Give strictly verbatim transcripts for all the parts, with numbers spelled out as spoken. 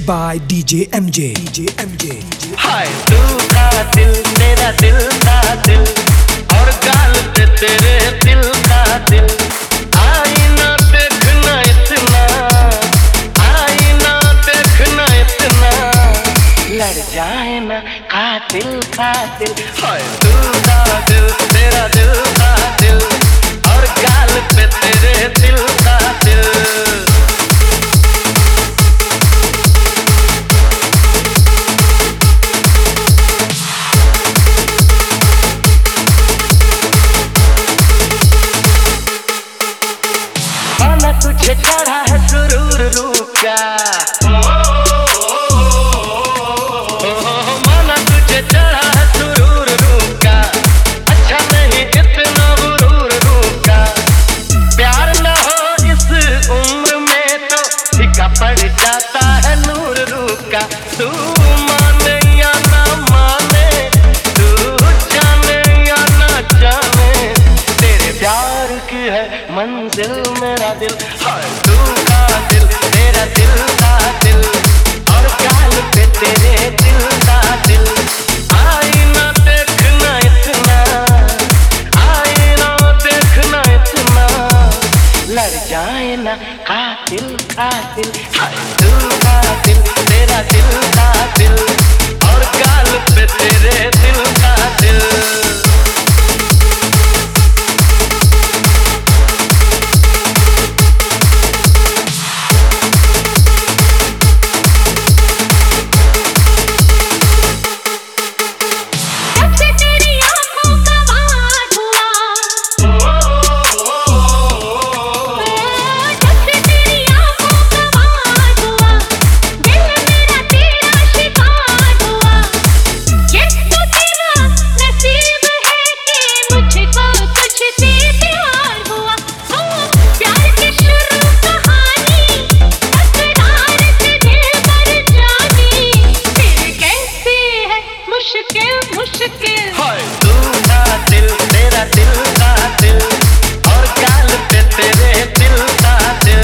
by D J M J. D J M J. हाय तू का दिल तेरा दिल का दिल और गाल पे तेरे दिल का दिल। आईना देखना इतना, आईना देखना इतना, लड़ जाए ना कातिल कातिल। हाय तू का दिल तेरा दिल का दिल और गाल पे तेरे दिल का दिल। तुझे चढ़ा है सुरूर रूप का, माना तुझे चढ़ा है सुरूर रूप का। अच्छा नहीं इतना गुरूर रूप का। प्यार न हो इस उम्र में तो फीका पड़ जाता है नूर रूप का। तू माने या ना माने, तू जाने या ना जाने, तेरे प्यार की है मंजिल मेरा दिल। हाय तू का दिल तेरा दिल का दिल और गाल पे तेरे दिल का दिल। आईना देखना इतना, आईना देखना इतना, लड़ जाए ना कातिल कातिल। हाय तू का दिल तेरा दिल का दिल और गाल पे तेरे दिल का दिल। हाय तू का दिल तेरा दिल का दिल और गाल पे तेरे दिल का दिल।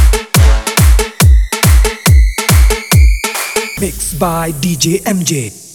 Mixed by D J M J.